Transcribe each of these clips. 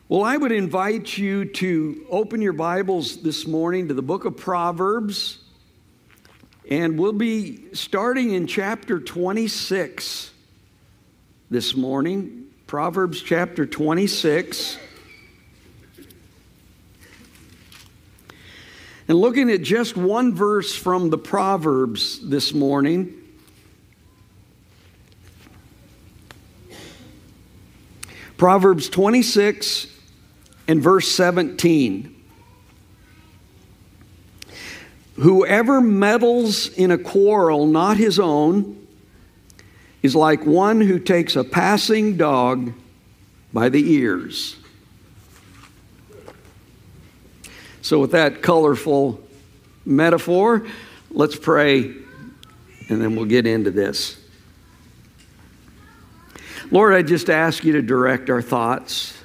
Well, I would invite you to open your Bibles this morning to the book of Proverbs, and we'll be starting in chapter 26 this morning. Proverbs chapter 26. And looking at just one verse from the Proverbs this morning. Proverbs 26 and verse 17. Whoever meddles in a quarrel not his own is like one who takes a passing dog by the ears. So with that colorful metaphor, let's pray and then we'll get into this. Lord, I just ask you to direct our thoughts.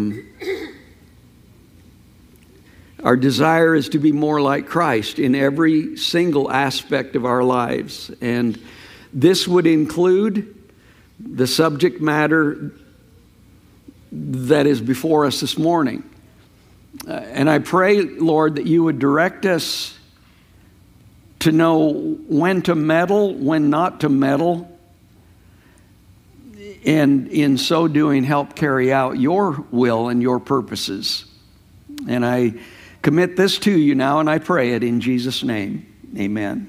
Our desire is to be more like Christ in every single aspect of our lives. And this would include the subject matter that is before us this morning. And I pray, Lord, that you would direct us to know when to meddle, when not to meddle, and in so doing, help carry out your will and your purposes. And I commit this to you now, and I pray it in Jesus' name. Amen.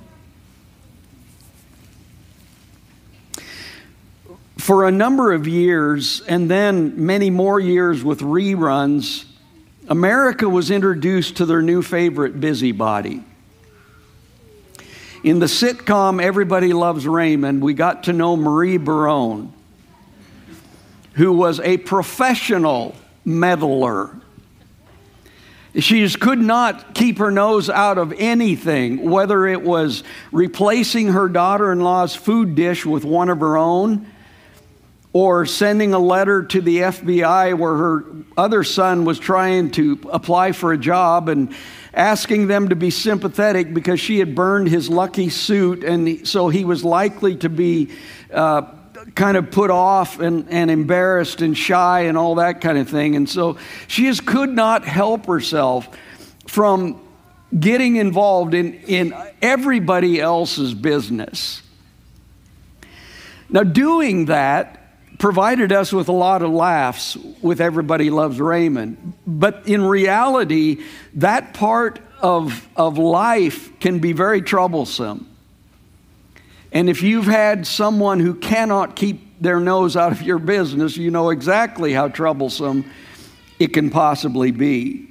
For a number of years, and then many more years with reruns, America was introduced to their new favorite busybody. In the sitcom Everybody Loves Raymond, we got to know Marie Barone, who was a professional meddler. She just could not keep her nose out of anything, whether it was replacing her daughter-in-law's food dish with one of her own, or sending a letter to the FBI where her other son was trying to apply for a job and asking them to be sympathetic because she had burned his lucky suit, and so he was likely to be kind of put off and embarrassed and shy and all that kind of thing. And so she just could not help herself from getting involved in everybody else's business. Now, doing that provided us with a lot of laughs with Everybody Loves Raymond. But in reality, that part of life can be very troublesome. And if you've had someone who cannot keep their nose out of your business, you know exactly how troublesome it can possibly be.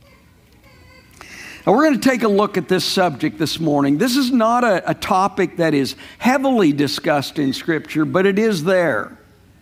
Now, we're going to take a look at this subject this morning. This is not a topic that is heavily discussed in Scripture, but it is there.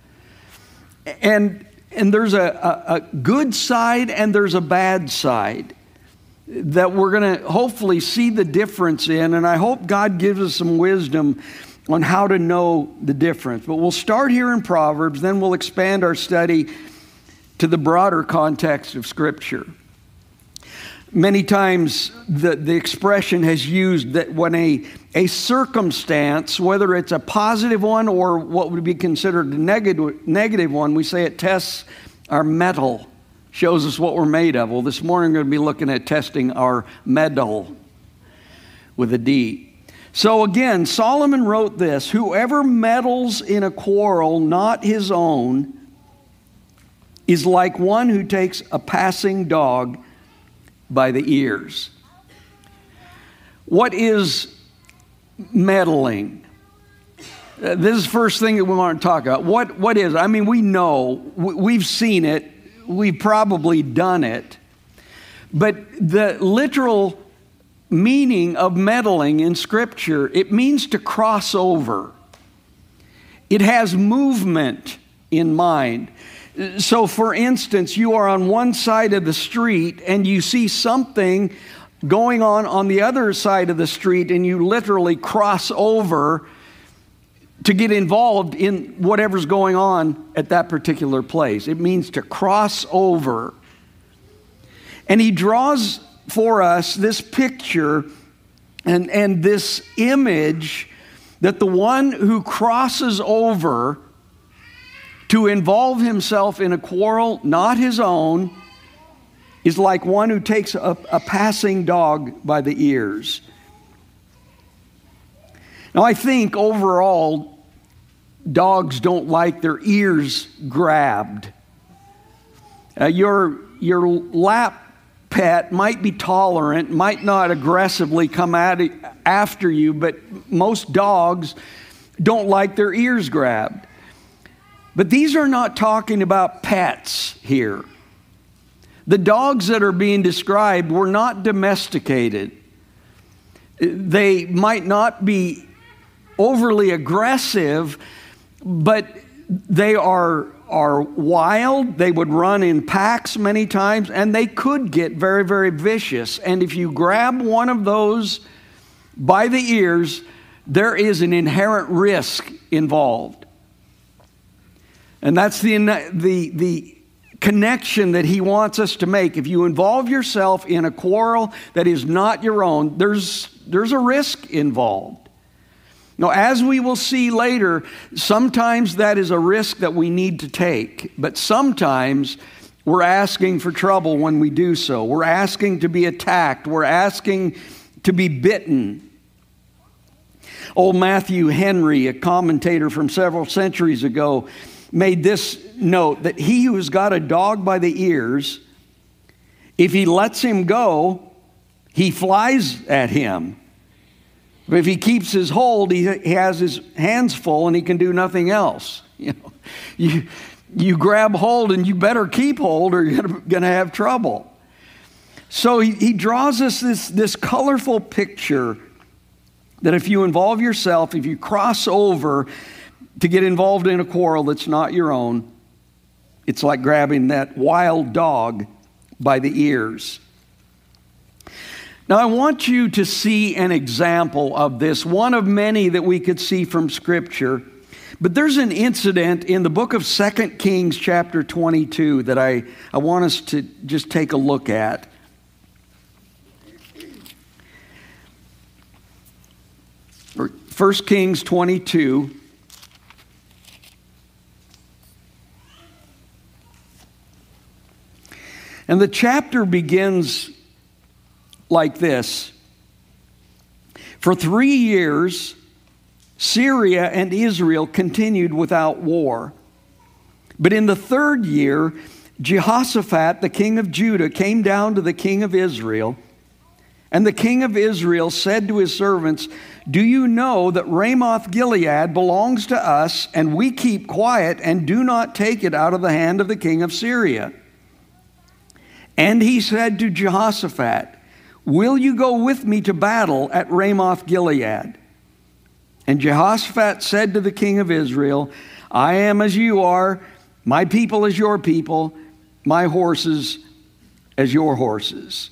And there's a good side and there's a bad side that we're going to hopefully see the difference in, and I hope God gives us some wisdom on how to know the difference. But we'll start here in Proverbs, then we'll expand our study to the broader context of Scripture. Many times the expression has used that when a circumstance, whether it's a positive one or what would be considered a negative one, we say it tests our mettle, shows us what we're made of. Well, this morning we're going to be looking at testing our mettle with a D. So again, Solomon wrote this: whoever meddles in a quarrel not his own is like one who takes a passing dog by the ears. What is meddling? This is the first thing that we want to talk about. What is? I mean, we know, we've seen it, we've probably done it, but the literal meaning of meddling in Scripture, it means to cross over. It has movement in mind. So, for instance, you are on one side of the street and you see something going on the other side of the street, and you literally cross over to get involved in whatever's going on at that particular place. It means to cross over. And he draws for us this picture and this image that the one who crosses over To involve himself in a quarrel not his own is like one who takes a passing dog by the ears. Now, I think overall, dogs don't like their ears grabbed. Your lap pet might be tolerant, might not aggressively come after you, but most dogs don't like their ears grabbed. But these are not talking about pets here. The dogs that are being described were not domesticated. They might not be overly aggressive, but they are wild. They would run in packs many times, and they could get very, very vicious. And if you grab one of those by the ears, there is an inherent risk involved. And that's the connection that he wants us to make. If you involve yourself in a quarrel that is not your own, there's a risk involved. Now, as we will see later, sometimes that is a risk that we need to take, but sometimes we're asking for trouble when we do so. We're asking to be attacked. We're asking to be bitten. Old Matthew Henry, a commentator from several centuries ago, made this note that he who's got a dog by the ears, if he lets him go, he flies at him. But if he keeps his hold, he has his hands full and he can do nothing else. You grab hold and you better keep hold or you're going to have trouble. So he draws us this colorful picture that if you involve yourself, if you cross over to get involved in a quarrel that's not your own, it's like grabbing that wild dog by the ears. Now, I want you to see an example of this, one of many that we could see from Scripture. But there's an incident in the book of 2 Kings chapter 22 that I want us to just take a look at. Or 1 Kings 22. And the chapter begins like this. For 3 years, Syria and Israel continued without war. But in the 3rd year, Jehoshaphat, the king of Judah, came down to the king of Israel. And the king of Israel said to his servants, "Do you know that Ramoth Gilead belongs to us, and we keep quiet and do not take it out of the hand of the king of Syria?" And he said to Jehoshaphat, "Will you go with me to battle at Ramoth Gilead?" And Jehoshaphat said to the king of Israel, "I am as you are, my people as your people, my horses as your horses."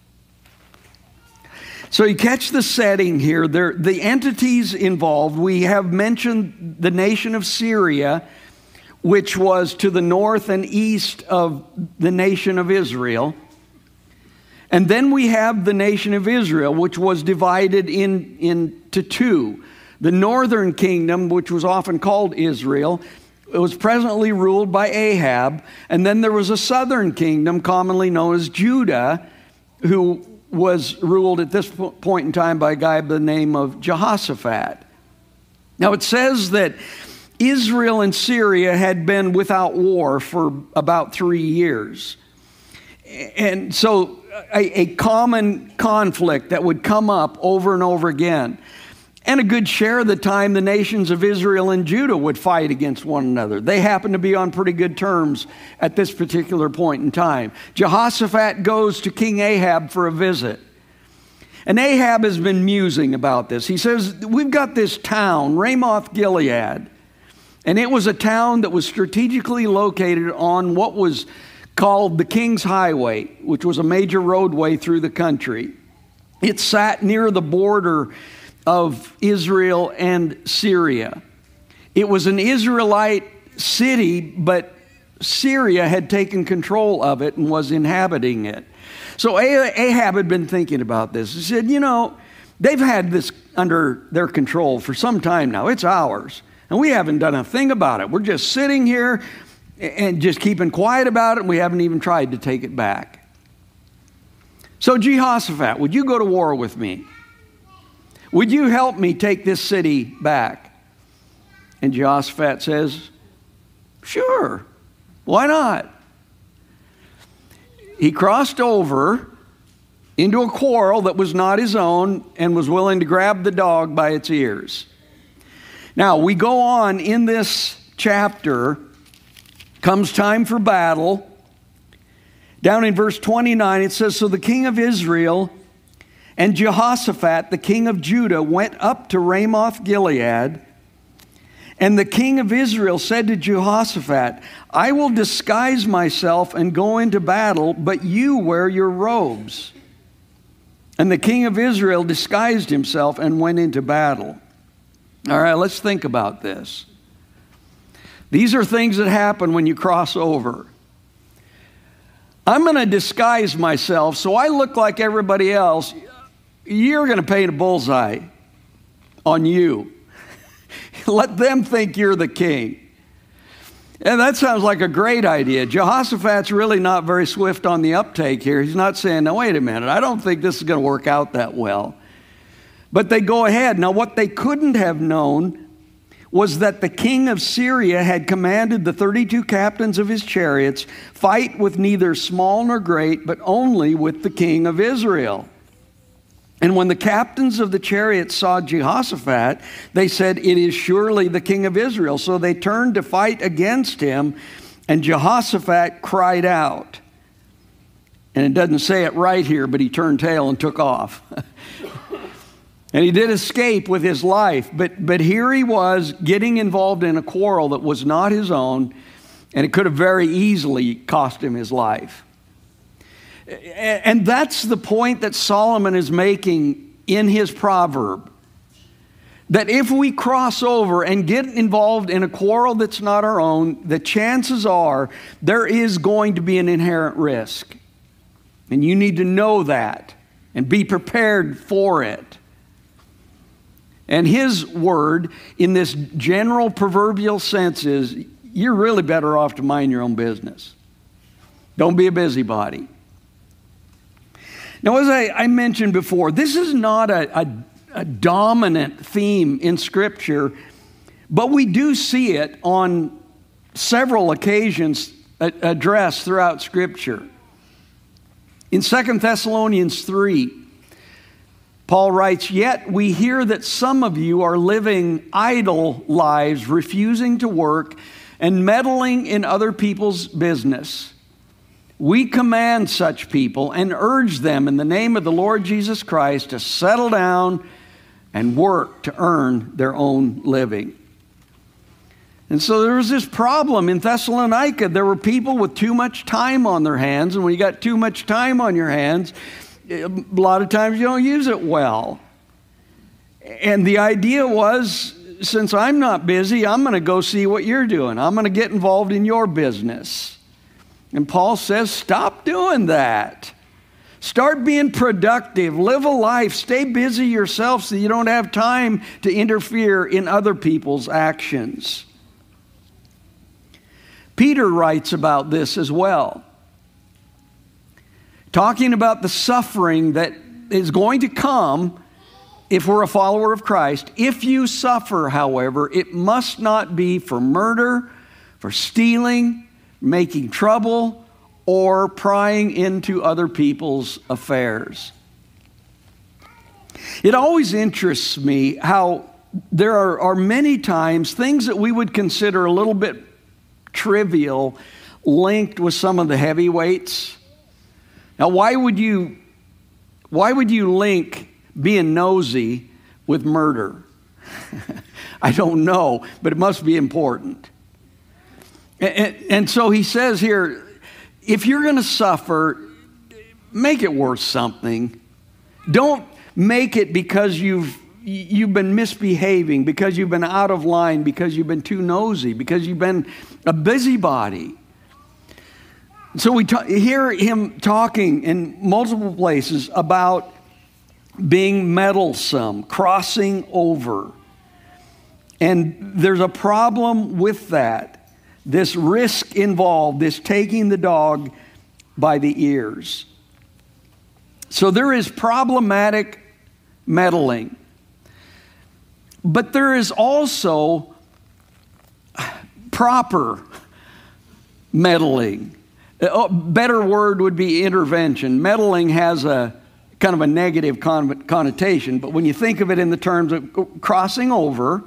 So you catch the setting here. The entities involved, we have mentioned the nation of Syria, which was to the north and east of the nation of Israel. And then we have the nation of Israel, which was divided into two. The northern kingdom, which was often called Israel, it was presently ruled by Ahab. And then there was a southern kingdom, commonly known as Judah, who was ruled at this point in time by a guy by the name of Jehoshaphat. Now it says that Israel and Syria had been without war for about 3 years. And so a common conflict that would come up over and over again. And a good share of the time, the nations of Israel and Judah would fight against one another. They happened to be on pretty good terms at this particular point in time. Jehoshaphat goes to King Ahab for a visit. And Ahab has been musing about this. He says, we've got this town, Ramoth Gilead. And it was a town that was strategically located on what was called the King's Highway, which was a major roadway through the country. It sat near the border of Israel and Syria. It was an Israelite city, but Syria had taken control of it and was inhabiting it. So Ahab had been thinking about this. He said, they've had this under their control for some time now. It's ours. And we haven't done a thing about it. We're just sitting here and just keeping quiet about it, and we haven't even tried to take it back. So Jehoshaphat, would you go to war with me? Would you help me take this city back? And Jehoshaphat says, sure, why not? He crossed over into a quarrel that was not his own and was willing to grab the dog by its ears. Now, we go on in this chapter, comes time for battle. Down in verse 29, it says, so the king of Israel and Jehoshaphat, the king of Judah, went up to Ramoth Gilead. And the king of Israel said to Jehoshaphat, I will disguise myself and go into battle, but you wear your robes. And the king of Israel disguised himself and went into battle. All right, let's think about this. These are things that happen when you cross over. I'm going to disguise myself so I look like everybody else. You're going to paint a bullseye on you. Let them think you're the king. And that sounds like a great idea. Jehoshaphat's really not very swift on the uptake here. He's not saying, now wait a minute, I don't think this is going to work out that well. But they go ahead. Now what they couldn't have known was that the king of Syria had commanded the 32 captains of his chariots, fight with neither small nor great, but only with the king of Israel. And when the captains of the chariots saw Jehoshaphat, they said, it is surely the king of Israel. So they turned to fight against him, and Jehoshaphat cried out. And it doesn't say it right here, but he turned tail and took off. And he did escape with his life, but here he was getting involved in a quarrel that was not his own, and it could have very easily cost him his life. And that's the point that Solomon is making in his proverb, that if we cross over and get involved in a quarrel that's not our own, the chances are there is going to be an inherent risk. And you need to know that and be prepared for it. And his word in this general proverbial sense is, you're really better off to mind your own business. Don't be a busybody. Now, as I mentioned before, this is not a dominant theme in Scripture, but we do see it on several occasions addressed throughout Scripture. In 2 Thessalonians 3, Paul writes, yet we hear that some of you are living idle lives, refusing to work and meddling in other people's business. We command such people and urge them in the name of the Lord Jesus Christ to settle down and work to earn their own living. And so there was this problem in Thessalonica. There were people with too much time on their hands, and when you got too much time on your hands, a lot of times you don't use it well. And the idea was, since I'm not busy, I'm going to go see what you're doing. I'm going to get involved in your business. And Paul says, stop doing that. Start being productive. Live a life. Stay busy yourself so you don't have time to interfere in other people's actions. Peter writes about this as well, talking about the suffering that is going to come if we're a follower of Christ. If you suffer, however, it must not be for murder, for stealing, making trouble, or prying into other people's affairs. It always interests me how there are many times things that we would consider a little bit trivial linked with some of the heavyweights. Now, why would you link being nosy with murder? I don't know, but it must be important. And so he says here, if you're going to suffer, make it worth something. Don't make it because you've been misbehaving, because you've been out of line, because you've been too nosy, because you've been a busybody. So we hear him talking in multiple places about being meddlesome, crossing over. And there's a problem with that. This risk involved, this taking the dog by the ears. So there is problematic meddling. But there is also proper meddling. A better word would be intervention. Meddling has a kind of a negative connotation, but when you think of it in the terms of crossing over,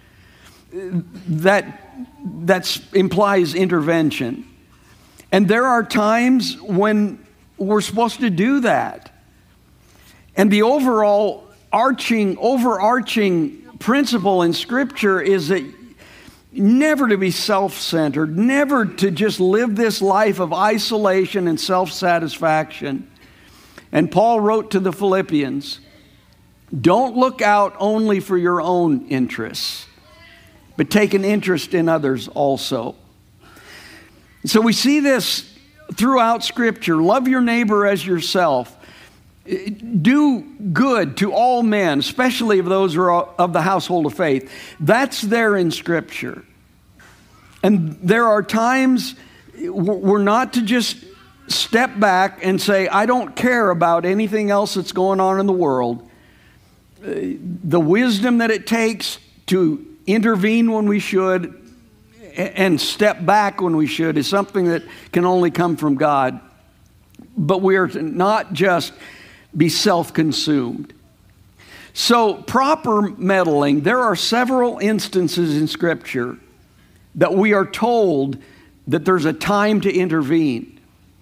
that implies intervention. And there are times when we're supposed to do that. And the overarching principle in Scripture is that never to be self-centered, never to just live this life of isolation and self-satisfaction. And Paul wrote to the Philippians, don't look out only for your own interests, but take an interest in others also. So we see this throughout Scripture. Love your neighbor as yourself. Do good to all men, especially of those who are of the household of faith. That's there in Scripture. And there are times we're not to just step back and say, I don't care about anything else that's going on in the world. The wisdom that it takes to intervene when we should and step back when we should is something that can only come from God. But we are to not just be self-consumed. So proper meddling, there are several instances in Scripture that we are told that there's a time to intervene.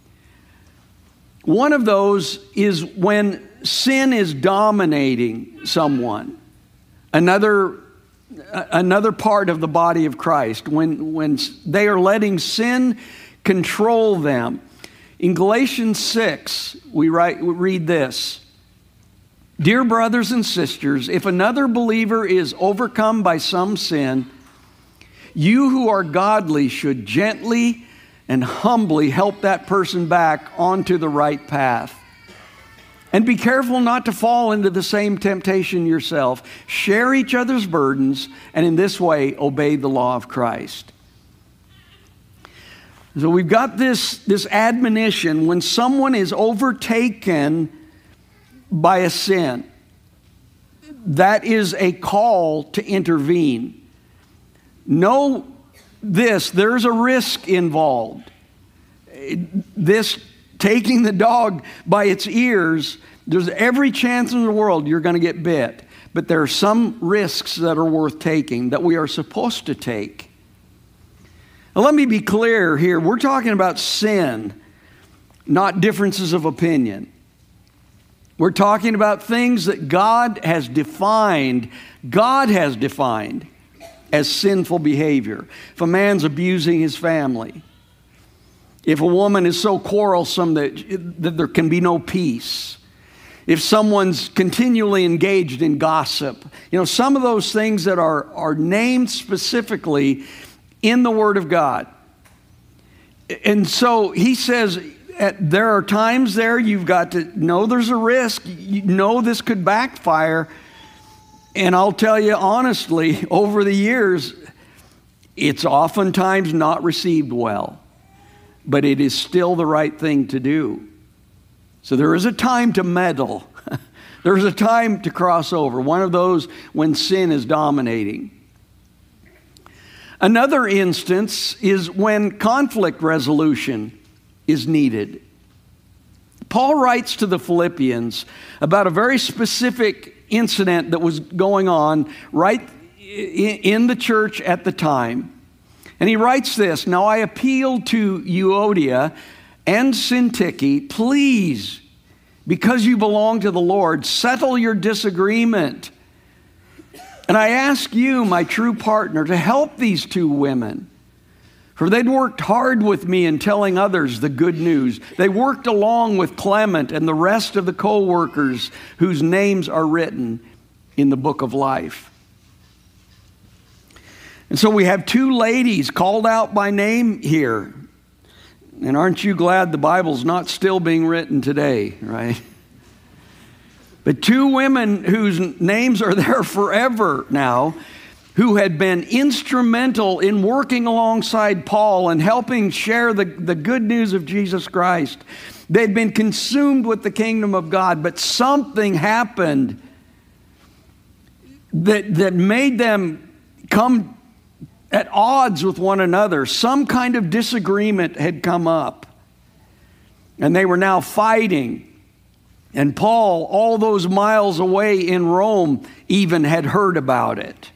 One of those is when sin is dominating someone. Another part of the body of Christ, when they are letting sin control them. In Galatians 6, we read this. Dear brothers and sisters, if another believer is overcome by some sin, you who are godly should gently and humbly help that person back onto the right path. And be careful not to fall into the same temptation yourself. Share each other's burdens, and in this way, obey the law of Christ. So we've got this admonition when someone is overtaken by a sin. That is a call to intervene. Know this, there's a risk involved. This taking the dog by its ears, there's every chance in the world you're going to get bit. But there are some risks that are worth taking, that we are supposed to take. Now, let me be clear here. We're talking about sin, not differences of opinion. We're talking about things that God has defined as sinful behavior. If a man's abusing his family, if a woman is so quarrelsome that there can be no peace, if someone's continually engaged in gossip, some of those things that are named specifically in the Word of God. And so he says, there are times there you've got to know there's a risk. You know this could backfire. And I'll tell you honestly, over the years, it's oftentimes not received well. But it is still the right thing to do. So there is a time to meddle. There's a time to cross over. One of those when sin is dominating. Another instance is when conflict resolution is needed. Paul writes to the Philippians about a very specific incident that was going on right in the church at the time. And he writes this, now I appeal to Euodia and Syntyche, please, because you belong to the Lord, settle your disagreement. And I ask you, my true partner, to help these two women. For they'd worked hard with me in telling others the good news. They worked along with Clement and the rest of the co-workers whose names are written in the book of life. And so we have two ladies called out by name here. And aren't you glad the Bible's not still being written today, right? But two women whose names are there forever now. who had been instrumental in working alongside Paul and helping share the good news of Jesus Christ. They'd been consumed with the kingdom of God, but something happened that made them come at odds with one another. Some kind of disagreement had come up, and they were now fighting. And Paul, all those miles away in Rome, even had heard about it.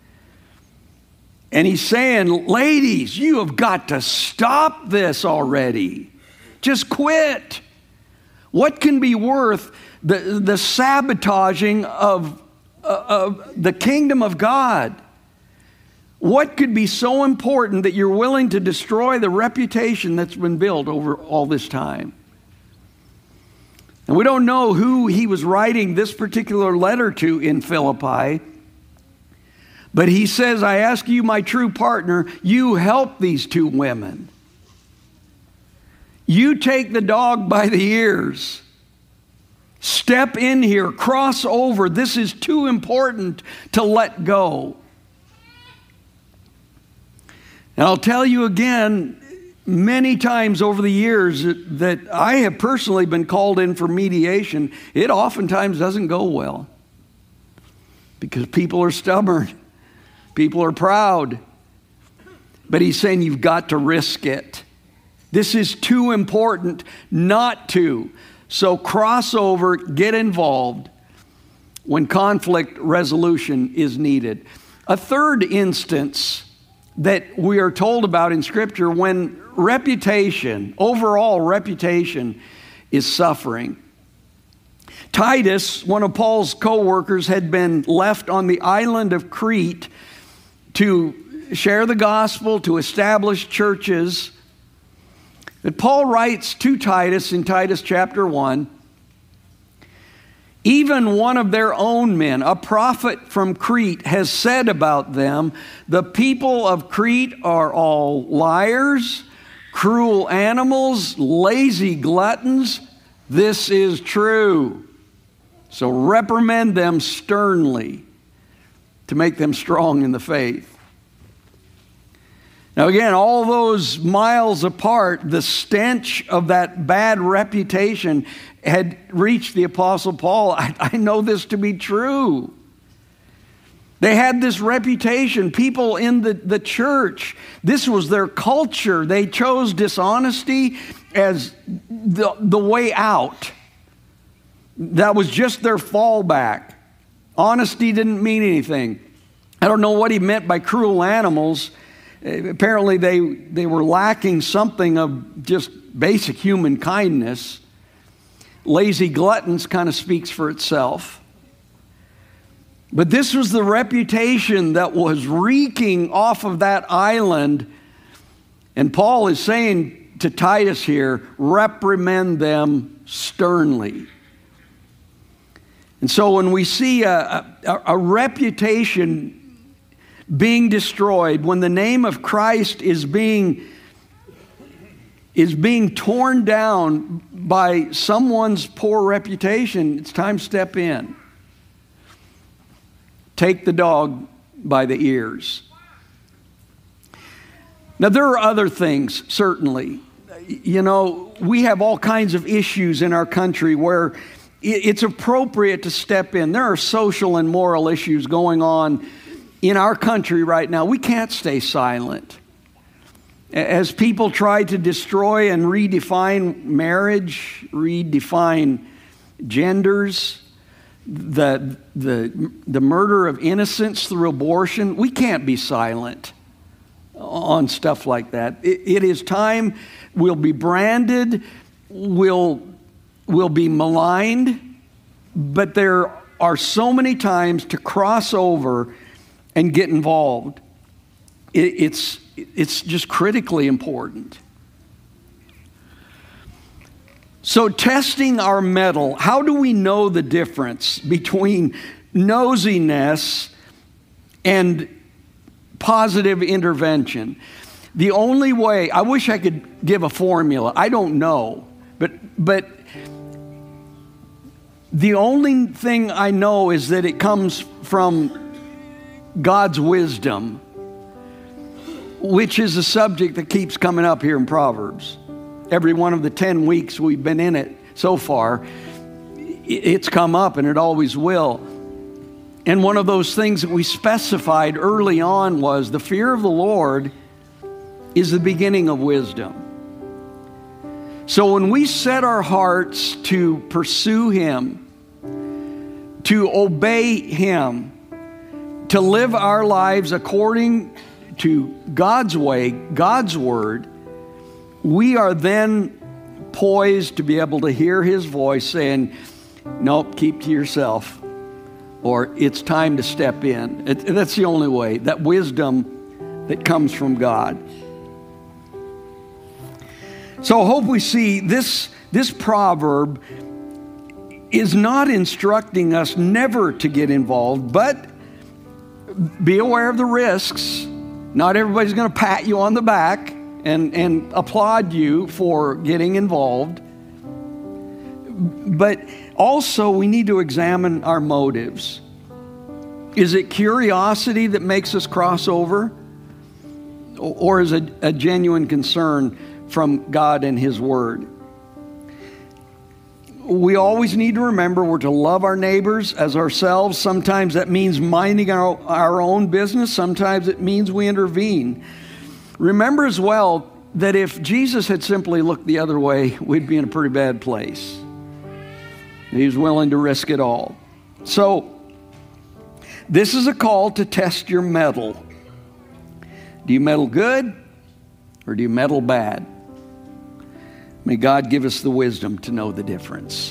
And he's saying, ladies, you have got to stop this already. Just quit. What can be worth the sabotaging of the kingdom of God? What could be so important that you're willing to destroy the reputation that's been built over all this time? And we don't know who he was writing this particular letter to in Philippi, but he says, I ask you, my true partner, you help these two women. You take the dog by the ears. Step in here, cross over. This is too important to let go. And I'll tell you again, many times over the years that I have personally been called in for mediation, it oftentimes doesn't go well because people are stubborn. People are proud. But he's saying you've got to risk it. This is too important not to. So cross over, get involved when conflict resolution is needed. A third instance that we are told about in Scripture when reputation, overall reputation, is suffering. Titus, one of Paul's co-workers, had been left on the island of Crete to share the gospel, to establish churches. But Paul writes to Titus in Titus chapter 1, even one of their own men, a prophet from Crete, has said about them, the people of Crete are all liars, cruel animals, lazy gluttons. This is true. So reprimand them sternly to make them strong in the faith. Now again, all those miles apart, the stench of that bad reputation had reached the Apostle Paul. I know this to be true. They had this reputation. People in the church, this was their culture. They chose dishonesty as the way out. That was just their fallback. Honesty didn't mean anything. I don't know what he meant by cruel animals. Apparently they were lacking something of just basic human kindness. Lazy gluttons kind of speaks for itself. But this was the reputation that was reeking off of that island. And Paul is saying to Titus here, reprimand them sternly. And so when we see a reputation being destroyed, when the name of Christ is being torn down by someone's poor reputation, it's time to step in. Take the dog by the ears. Now, there are other things, certainly. You know, we have all kinds of issues in our country where it's appropriate to step in. There are social and moral issues going on in our country right now. We can't stay silent. As people try to destroy and redefine marriage, redefine genders, the murder of innocents through abortion, we can't be silent on stuff like that. It is time. We'll be branded, we'll be maligned, but there are so many times to cross over and get involved. It's just critically important. So testing our mettle, how do we know the difference between nosiness and positive intervention? The only way, I wish I could give a formula. I don't know. But the only thing I know is that it comes from God's wisdom, which is a subject that keeps coming up here in Proverbs. Every one of the 10 weeks we've been in it so far, it's come up, and it always will. And one of those things that we specified early on was the fear of the Lord is the beginning of wisdom. So when we set our hearts to pursue Him, to obey Him, to live our lives according to God's way, God's word, we are then poised to be able to hear His voice saying, nope, keep to yourself, or it's time to step in. That's the only way, that wisdom that comes from God. So I hope we see this proverb is not instructing us never to get involved, but be aware of the risks. Not everybody's going to pat you on the back and applaud you for getting involved. But also we need to examine our motives. Is it curiosity that makes us cross over? Or is it a genuine concern from God and His Word? We always need to remember we're to love our neighbors as ourselves. Sometimes that means minding our own business. Sometimes it means we intervene. Remember as well that if Jesus had simply looked the other way, we'd be in a pretty bad place. He was willing to risk it all. So, this is a call to test your mettle. Do you meddle good or do you meddle bad? May God give us the wisdom to know the difference.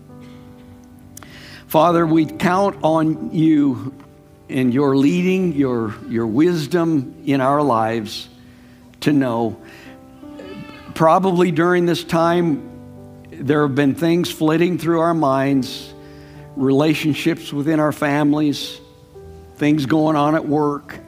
Father, we count on You and Your leading, your wisdom in our lives to know. Probably during this time, there have been things flitting through our minds, relationships within our families, things going on at work.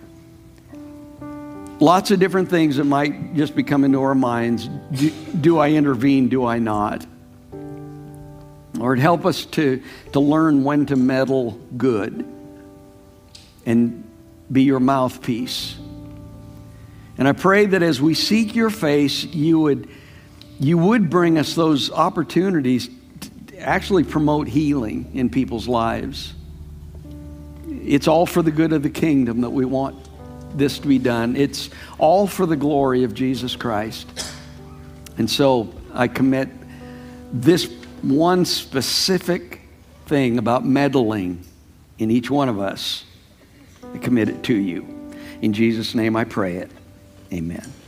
Lots of different things that might just be coming to our minds. Do I intervene? Do I not? Lord, help us to learn when to meddle good and be Your mouthpiece. And I pray that as we seek Your face, you would bring us those opportunities to actually promote healing in people's lives. It's all for the good of the kingdom that we want this to be done. It's all for the glory of Jesus Christ. And so I commit this one specific thing about meddling in each one of us. I commit it to You. In Jesus' name I pray it. Amen.